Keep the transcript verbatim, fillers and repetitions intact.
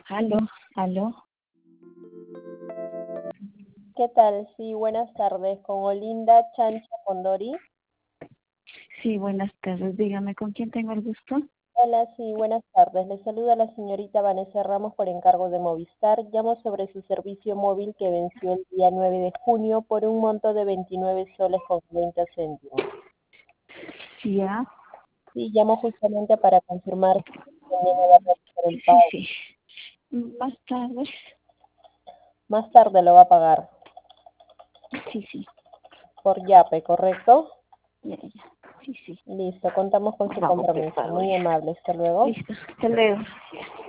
Aló, aló. ¿Qué tal? Sí, buenas tardes. Con Olinda Chancha Condori. Sí, buenas tardes. Dígame, ¿con quién tengo el gusto? Hola, sí, buenas tardes. Le saluda la señorita Vanessa Ramos por encargo de Movistar. Llamo sobre su servicio móvil que venció el día nueve de junio por un monto de veintinueve soles con veinte céntimos. Sí, ya. Sí, llamo justamente para confirmar si mañana va a realizar el Sí, pago. sí. Más tarde. Más tarde lo va a pagar Sí, sí. por Yape, ¿correcto? Ya, ya. Sí, sí. Listo, contamos con su Vamos, que compromiso. pago Muy ya. amable. Hasta luego. Listo. Hasta luego.